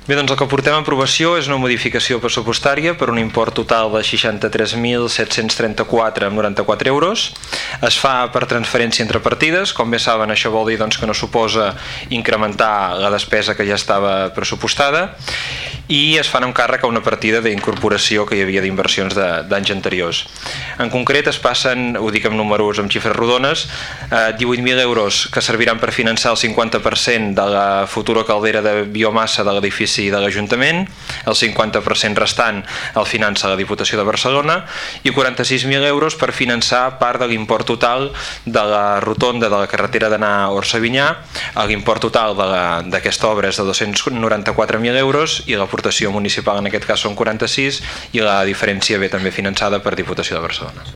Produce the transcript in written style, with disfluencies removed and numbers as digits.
Bé, doncs el que portem a aprovació és una modificació pressupostària per un import total de 63.734,94 euros. Es fa per transferència entre partides. Com bé saben, això vol dir que no suposa incrementar la despesa que ja estava pressupostada, i es fan amb càrrec a una partida d'incorporació que hi havia d'inversions d'anys anteriors. En concret es passen, ho dic amb números, amb xifres rodones, 18.000 euros que serviran per finançar el 50% de la futura caldera de biomassa de l'edifici de l'Ajuntament, el 50% restant el finança la Diputació de Barcelona, i 46.000 euros per finançar part de l'import total de la rotonda de la carretera d'anar a Orsavinyà. L'import total d'aquesta obra és de 294.000 euros i l'aportació municipal en aquest cas són 46, i la diferència ve també finançada per Diputació de Barcelona.